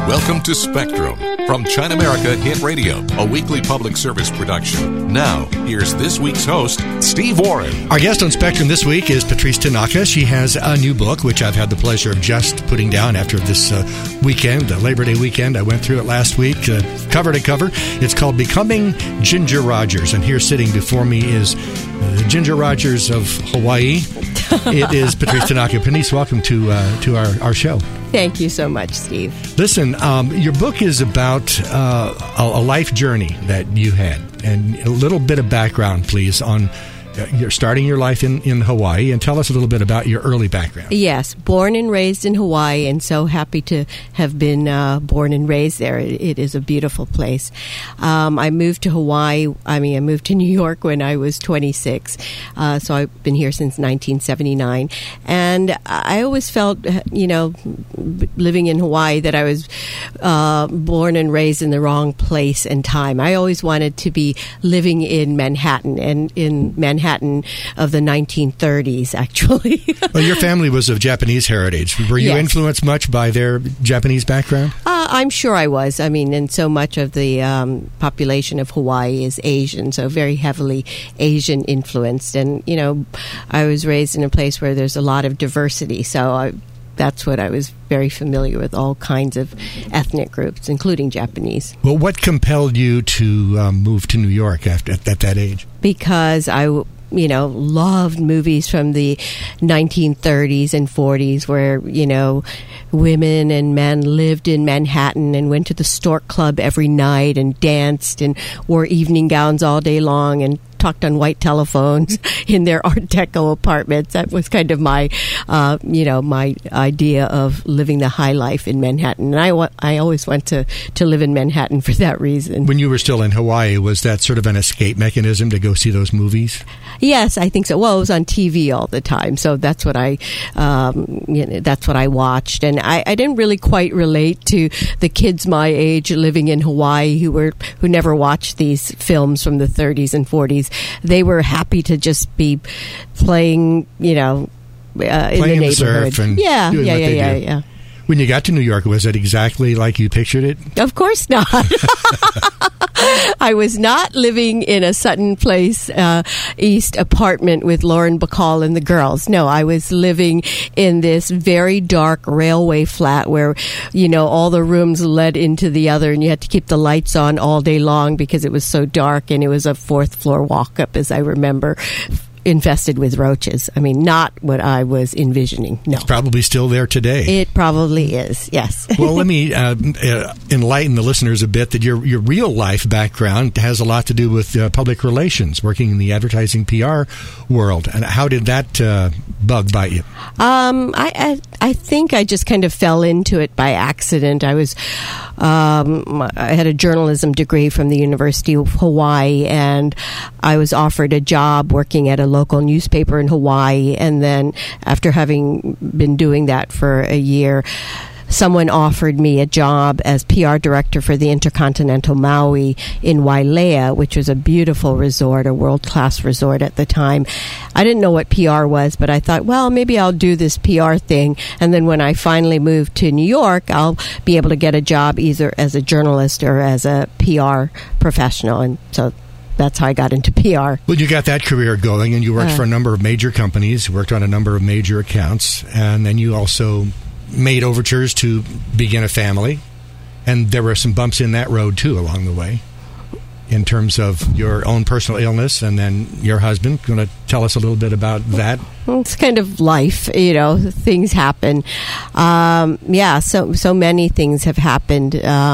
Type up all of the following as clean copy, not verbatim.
Welcome to Spectrum from China America Hit Radio, a weekly public service production. Now, here's this week's host, Steve Warren. Our guest on Spectrum this week is Patrice Tanaka. She has a new book, which I've had the pleasure of just putting down after this weekend, Labor Day weekend. I went through it last week, cover to cover. It's called Becoming Ginger Rogers. And here sitting before me is the Ginger Rogers of Hawaii. It is Patrice Tanaka. Patrice, welcome to our show. Thank you so much, Steve. Listen, your book is about a life journey that you had. And a little bit of background, please, on you're starting your life in Hawaii, and tell us a little bit about your early background. Yes, born and raised in Hawaii, and so happy to have been born and raised there. It is a beautiful place. I moved to I moved to New York when I was 26, so I've been here since 1979. And I always felt, living in Hawaii, that I was born and raised in the wrong place and time. I always wanted to be living in Manhattan, and in Manhattan of the 1930s, actually. Well, your family was of Japanese heritage. Were you influenced much by their Japanese background? I'm sure I was. I mean, and so much of the population of Hawaii is Asian, so very heavily Asian influenced. And, I was raised in a place where there's a lot of diversity, so that's what I was very familiar with, all kinds of ethnic groups, including Japanese. Well, what compelled you to move to New York at that age? Because I loved movies from the 1930s and 40s where, women and men lived in Manhattan and went to the Stork Club every night and danced and wore evening gowns all day long and talked on white telephones in their Art Deco apartments. That was kind of my, my idea of living the high life in Manhattan. And I always went to live in Manhattan for that reason. When you were still in Hawaii, was that sort of an escape mechanism to go see those movies? Yes, I think so. Well, it was on TV all the time, so that's what I watched. And I didn't really quite relate to the kids my age living in Hawaii who never watched these films from the 30s and 40s. They were happy to just be playing, in the neighborhood. The surf and doing what they do. When you got to New York, was it exactly like you pictured it? Of course not. I was not living in a Sutton Place East apartment with Lauren Bacall and the girls. No, I was living in this very dark railway flat where, all the rooms led into the other, and you had to keep the lights on all day long because it was so dark, and it was a fourth floor walk up, as I remember, infested with roaches. I mean, not what I was envisioning. No. It's probably still there today. It probably is, yes. Well, let me enlighten the listeners a bit that your real life background has a lot to do with public relations, working in the advertising PR world. And how did that bug bite you? I think I just kind of fell into it by accident. I had a journalism degree from the University of Hawaii, and I was offered a job working at a local newspaper in Hawaii. And then after having been doing that for a year, someone offered me a job as PR director for the Intercontinental Maui in Wailea, which was a beautiful resort, a world-class resort at the time. I didn't know what PR was, but I thought, well, maybe I'll do this PR thing. And then when I finally moved to New York, I'll be able to get a job either as a journalist or as a PR professional. And so that's how I got into PR. Well, you got that career going, and you worked for a number of major companies, worked on a number of major accounts, and then you also made overtures to begin a family, and there were some bumps in that road too along the way in terms of your own personal illness, and then your husband. Going to tell us a little bit about that? It's kind of life, things happen. So many things have happened.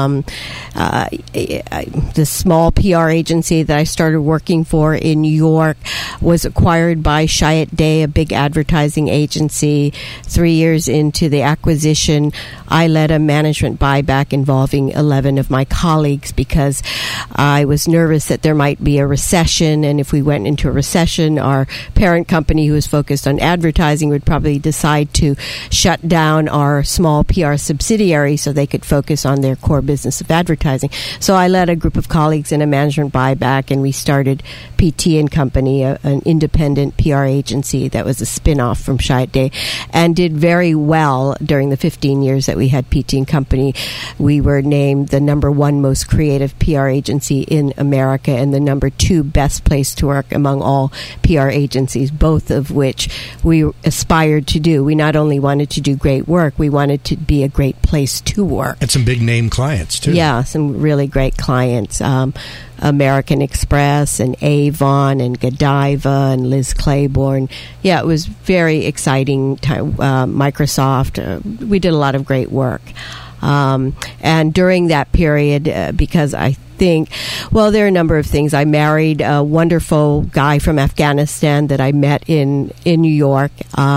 The small PR agency that I started working for in New York was acquired by Chiat Day, a big advertising agency. 3 years into the acquisition, I led a management buyback involving 11 of my colleagues because I was nervous that there might be a recession, and if we went into a recession, our our parent company, who was focused on advertising, would probably decide to shut down our small PR subsidiary so they could focus on their core business of advertising. So I led a group of colleagues in a management buyback, and we started PT & Company, an independent PR agency that was a spin-off from Chiat/Day, and did very well during the 15 years that we had PT & Company. We were named the #1 most creative PR agency in America and the #2 best place to work among all PR agencies, both of which we aspired to do. We not only wanted to do great work, we wanted to be a great place to work. And some big name clients, too. Yeah, some really great clients. American Express and Avon and Godiva and Liz Claiborne. Yeah, it was very exciting time. Microsoft. We did a lot of great work. And during that period, because I think, well, there are a number of things. I married a wonderful guy from Afghanistan that I met in New York.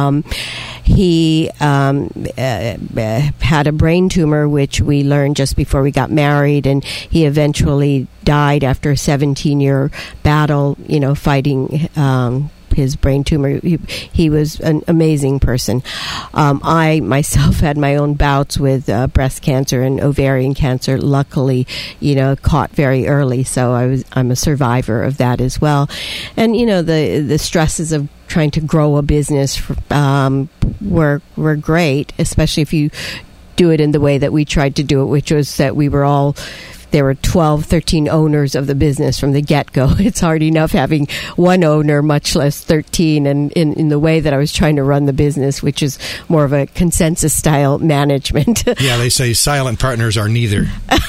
He had a brain tumor, which we learned just before we got married, and he eventually died after a 17-year battle, fighting his brain tumor. He was an amazing person. I myself had my own bouts with breast cancer and ovarian cancer. Luckily, caught very early, so I'm a survivor of that as well. And the stresses of trying to grow a business were great, especially if you do it in the way that we tried to do it, which was that there were 12, 13 owners of the business from the get-go. It's hard enough having one owner, much less 13, and in the way that I was trying to run the business, which is more of a consensus-style management. Yeah, they say silent partners are neither.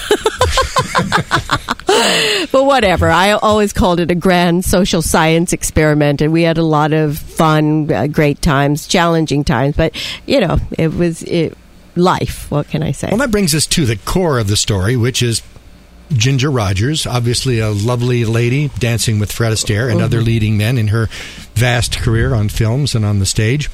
But whatever. I always called it a grand social science experiment, and we had a lot of fun, great times, challenging times, but, it was life. What can I say? Well, that brings us to the core of the story, which is Ginger Rogers, obviously a lovely lady, dancing with Fred Astaire and other leading men in her vast career on films and on the stage.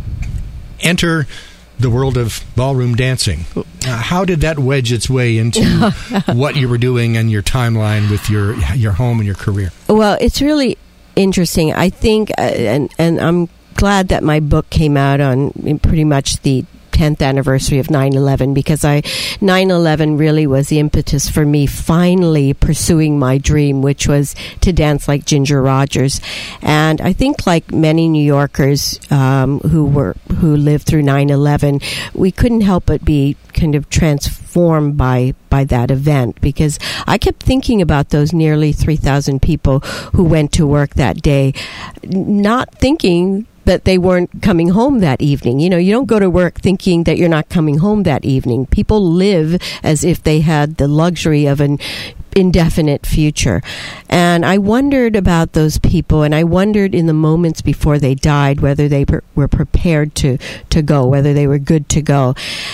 Enter the world of ballroom dancing. How did that wedge its way into what you were doing and your timeline with your home and your career? Well, it's really interesting. I think, and I'm glad that my book came out on pretty much the 10th anniversary of 9/11, because 9/11 really was the impetus for me finally pursuing my dream, which was to dance like Ginger Rogers. And I think, like many New Yorkers who lived through 9/11, we couldn't help but be kind of transformed by that event, because I kept thinking about those nearly 3,000 people who went to work that day, not thinking that they weren't coming home that evening. You don't go to work thinking that you're not coming home that evening. People live as if they had the luxury of an indefinite future. And I wondered about those people, and I wondered in the moments before they died whether they were prepared to go, whether they were good to go.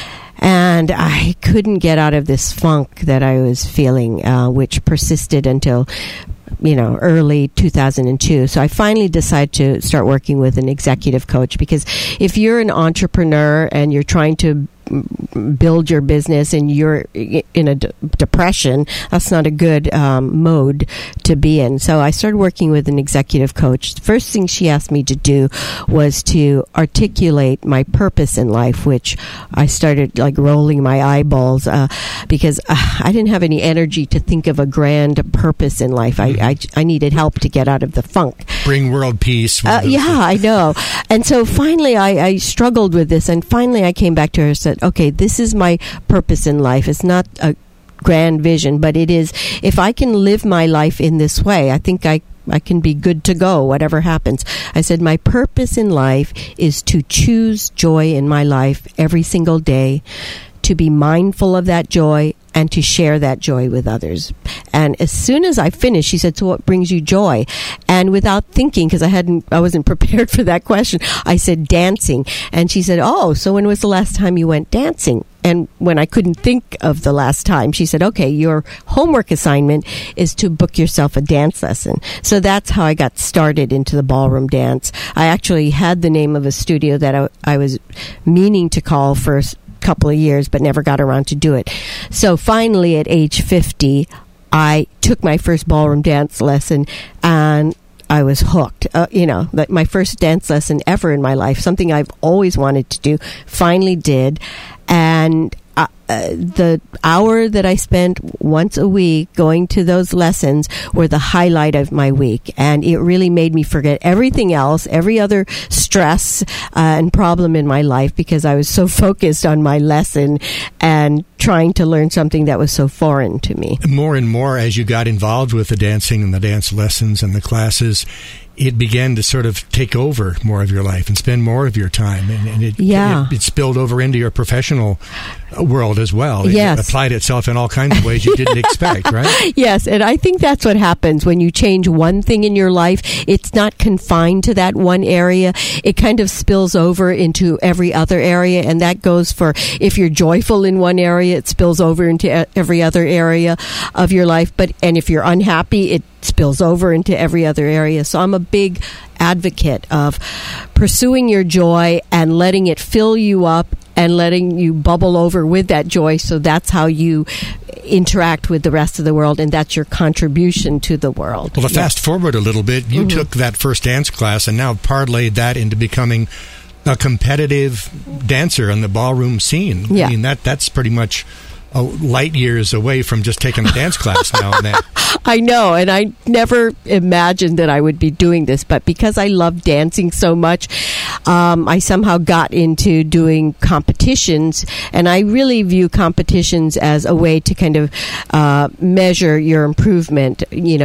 And I couldn't get out of this funk that I was feeling, which persisted until early 2002. So I finally decided to start working with an executive coach, because if you're an entrepreneur and you're trying to build your business and you're in a depression, that's not a good mode to be in. So I started working with an executive coach. The first thing she asked me to do was to articulate my purpose in life, which I started like rolling my eyeballs because I didn't have any energy to think of a grand purpose in life. I needed help to get out of the funk. Bring world peace. Yeah, I know. And so finally I struggled with this, and finally I came back to her and said, okay, this is my purpose in life. It's not a grand vision, but it is, if I can live my life in this way, I think I can be good to go, whatever happens. I said, my purpose in life is to choose joy in my life every single day, to be mindful of that joy, and to share that joy with others. And as soon as I finished, she said, so what brings you joy? And without thinking, because I wasn't prepared for that question, I said, dancing. And she said, oh, so when was the last time you went dancing? And when I couldn't think of the last time, she said, okay, your homework assignment is to book yourself a dance lesson. So that's how I got started into the ballroom dance. I actually had the name of a studio that I was meaning to call for couple of years, but never got around to do it. So finally, at age 50, I took my first ballroom dance lesson, and was hooked. Like my first dance lesson ever in my life, something I've always wanted to do, finally did. And the hour that I spent once a week going to those lessons were the highlight of my week. And it really made me forget everything else, every other stress and problem in my life, because I was so focused on my lesson and trying to learn something that was so foreign to me. More and more as you got involved with the dancing and the dance lessons and the classes, it began to sort of take over more of your life and spend more of your time. And it spilled over into your professional world as well. Yes. It applied itself in all kinds of ways you didn't expect, right? Yes, and I think that's what happens when you change one thing in your life. It's not confined to that one area. It kind of spills over into every other area, and that goes for if you're joyful in one area, it spills over into every other area of your life. And if you're unhappy, it spills over into every other area. So I'm a big advocate of pursuing your joy and letting it fill you up and letting you bubble over with that joy. So that's how you interact with the rest of the world, and that's your contribution to the world. Well, to fast forward a little bit, you took that first dance class and now parlayed that into becoming a competitive dancer on the ballroom scene. Yeah. I mean, that's pretty much light years away from just taking a dance class now and then. I know, and I never imagined that I would be doing this, but because I love dancing so much, I somehow got into doing competitions, and I really view competitions as a way to kind of measure your improvement,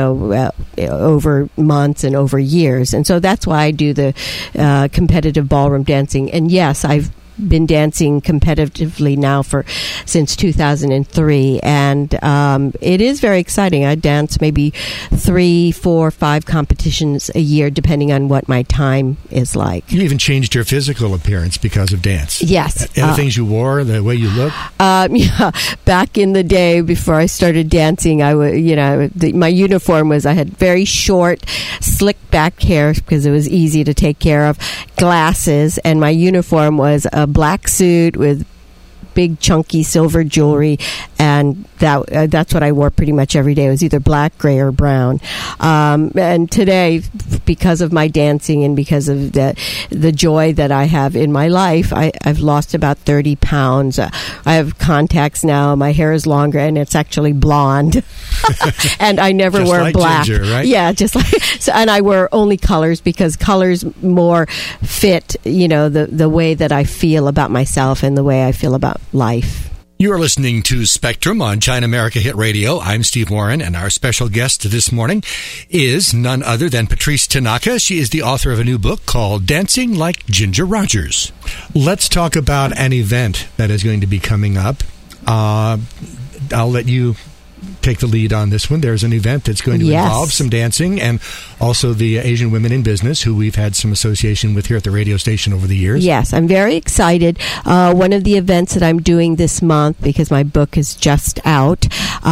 over months and over years. And so that's why I do the competitive ballroom dancing. And yes, I've been dancing competitively now since 2003, and it is very exciting. I dance maybe 3, 4, 5 competitions a year, depending on what my time is like. You even changed your physical appearance because of dance. Yes. And the things you wore, the way you look. Back in the day before I started dancing, I would, my uniform was I had very short, slick back hair because it was easy to take care of, glasses, and my uniform was a black suit with big chunky silver jewelry, and that's what I wore pretty much every day. It was either black, gray, or brown. And today, because of my dancing and because of the joy that I have in my life, I've lost about 30 pounds. I have contacts now. My hair is longer, and it's actually blonde. And I never just wear like black. Ginger, right? Yeah, just like so. And I wear only colors because colors more fit, the way that I feel about myself and the way I feel about life. You are listening to Spectrum on China America Hit Radio. I'm Steve Warren, and our special guest this morning is none other than Patrice Tanaka. She is the author of a new book called Dancing Like Ginger Rogers. Let's talk about an event that is going to be coming up. I'll let you take the lead on this one. There's an event that's going to involve some dancing and also the Asian Women in Business, who we've had some association with here at the radio station over the years. Yes, I'm very excited. One of the events that I'm doing this month, because my book is just out,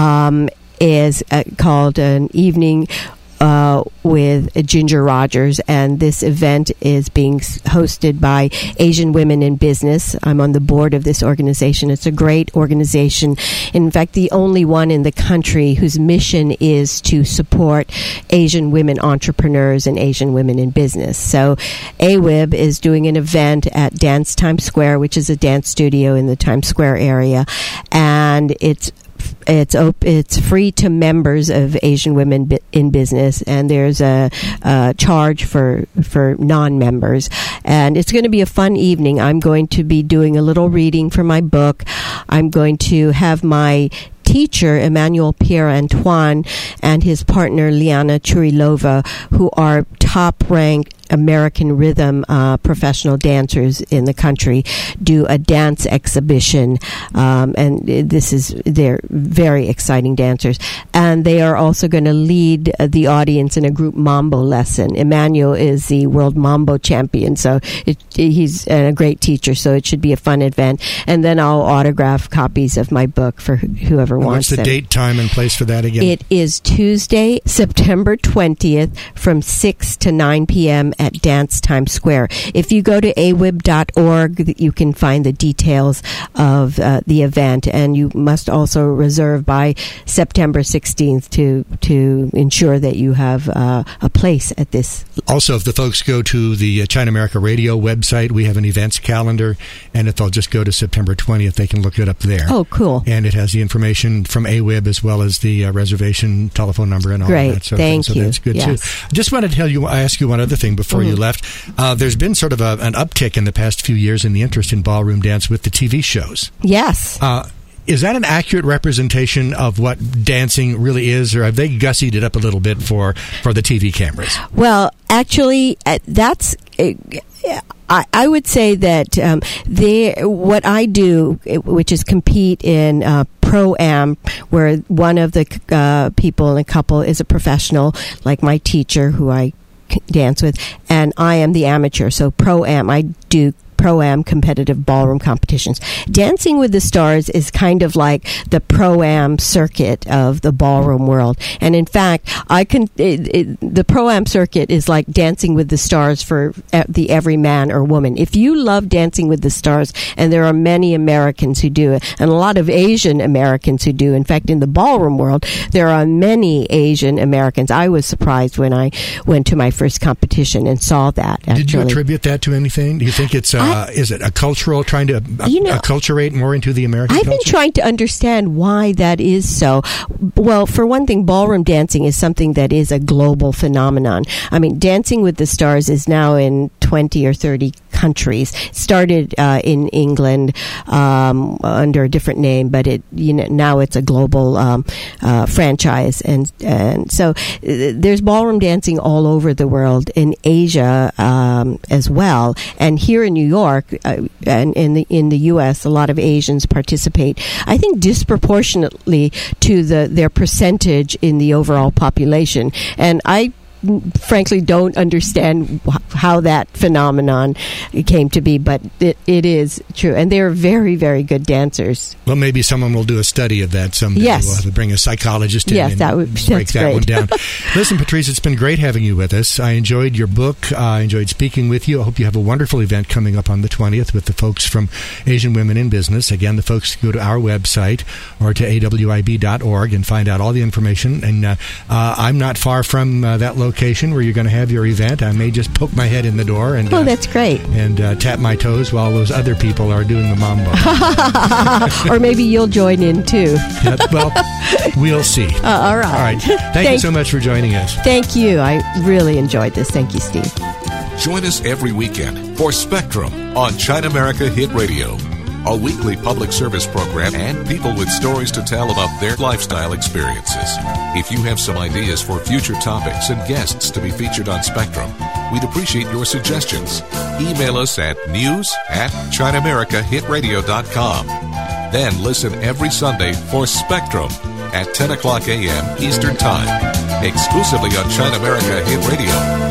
is called An Evening with Ginger Rogers, and this event is being hosted by Asian Women in Business. I'm on the board of this organization. It's a great organization. In fact, the only one in the country whose mission is to support Asian women entrepreneurs and Asian women in business. So AWIB is doing an event at Dance Times Square, which is a dance studio in the Times Square area, and it's free to members of Asian Women in Business, and there's a charge for non-members. And it's going to be a fun evening. I'm going to be doing a little reading for my book. I'm going to have my teacher, Emmanuel Pierre-Antoine, and his partner, Liana Churilova, who are top-ranked American rhythm professional dancers in the country, do a dance exhibition, and they're very exciting dancers, and they are also going to lead the audience in a group mambo lesson. Emmanuel is the world mambo champion, so he's a great teacher, so it should be a fun event. And then I'll autograph copies of my book for whoever wants it. What's the date, time, and place for that again? It is Tuesday, September 20th from 6 to 9 p.m. at Dance Times Square. If you go to awib.org, you can find the details of the event, and you must also reserve by September 16th to ensure that you have a place at this. Also, if the folks go to the China America Radio website, we have an events calendar, and if they'll just go to September 20th, they can look it up there. Oh, cool. And it has the information from AWIB as well as the reservation telephone number and all Great. that. Thank you. So that's good, yes. too. I just wanted to ask you one other thing before you left. There's been sort of an uptick in the past few years in the interest in ballroom dance with the TV shows. Yes. Is that an accurate representation of what dancing really is, or have they gussied it up a little bit for the TV cameras? Well, actually, that's... I would say that what I do, which is compete in Pro-Am, where one of the people in a couple is a professional, like my teacher, who I dance with, and I am the amateur. So Pro-Am, I do Pro-Am competitive ballroom competitions. Dancing with the Stars is kind of like the Pro-Am circuit of the ballroom world. And in fact, the Pro-Am circuit is like Dancing with the Stars for the every man or woman. If you love Dancing with the Stars, and there are many Americans who do it, and a lot of Asian Americans who do. In fact, in the ballroom world, there are many Asian Americans. I was surprised when I went to my first competition and saw that. Actually. Did you attribute that to anything? Do you think it's is it a cultural, trying to acculturate more into the American culture? I've been trying to understand why that is so. Well, for one thing, ballroom dancing is something that is a global phenomenon. I mean, Dancing with the Stars is now in 20 or 30 countries. It started in England under a different name, but now it's a global franchise, and so there's ballroom dancing all over the world, in Asia as well, and here in New York and in the U.S., a lot of Asians participate. I think disproportionately to their percentage in the overall population, and I frankly don't understand how that phenomenon came to be, but it is true, and they're very, very good dancers. Well, maybe someone will do a study of that someday. Yes. We'll have to bring a psychologist in and break that great. one down. Listen, Patrice, it's been great having you with us. I enjoyed your book. I enjoyed speaking with you. I hope you have a wonderful event coming up on the 20th with the folks from Asian Women in Business. Again, the folks can go to our website or to awib.org and find out all the information. And I'm not far from that location where you're going to have your event. I may just poke my head in the door and that's great, and tap my toes while those other people are doing the mambo. Or maybe you'll join in too. Well, we'll see. All right. Thank you so much for joining us. Thank you. I really enjoyed this. Thank you, Steve. Join us every weekend for Spectrum on China America Hit Radio, a weekly public service program and people with stories to tell about their lifestyle experiences. If you have some ideas for future topics and guests to be featured on Spectrum, we'd appreciate your suggestions. Email us at news@ChinaAmericaHitRadio.com. Then listen every Sunday for Spectrum at 10 o'clock a.m. Eastern Time, exclusively on China America Hit Radio.